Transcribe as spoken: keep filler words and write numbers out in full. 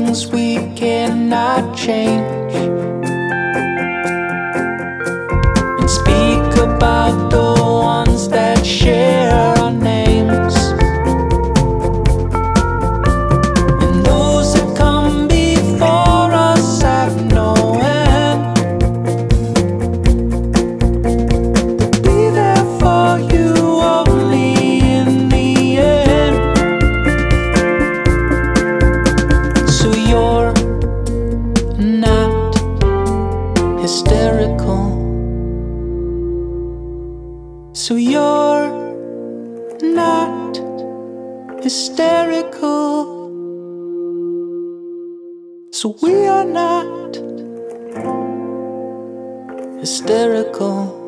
things we cannot change, and speak about the ones that share our names, and those that come before us have no end. They'll be there for you only in the end. So you're not hysterical. So you're not hysterical. So we are not hysterical.